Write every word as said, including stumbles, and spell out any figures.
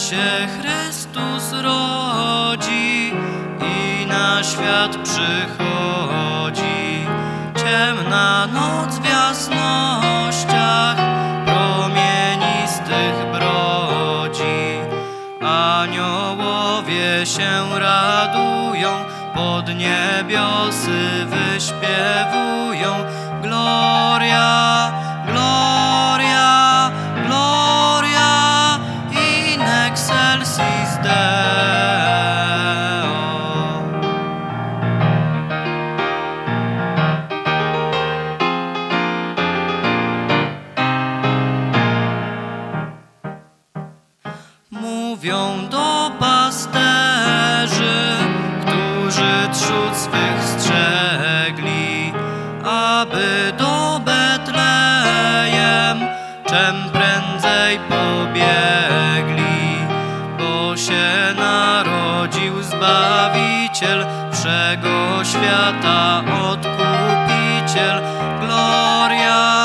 się Chrystus rodzi i na świat przychodzi. Ciemna noc w jasnościach promienistych brodzi. Aniołowie się radują, pod niebiosy wyśpiewują. Gloria, gloria, gloria in excelsis Deo. Mówią do pasterzy, którzy trzód swych strzegli, aby do Betlejem czem prędzej pobiegli, bo się narodził Zbawiciel, wszego świata Odkupiciel. Gloria,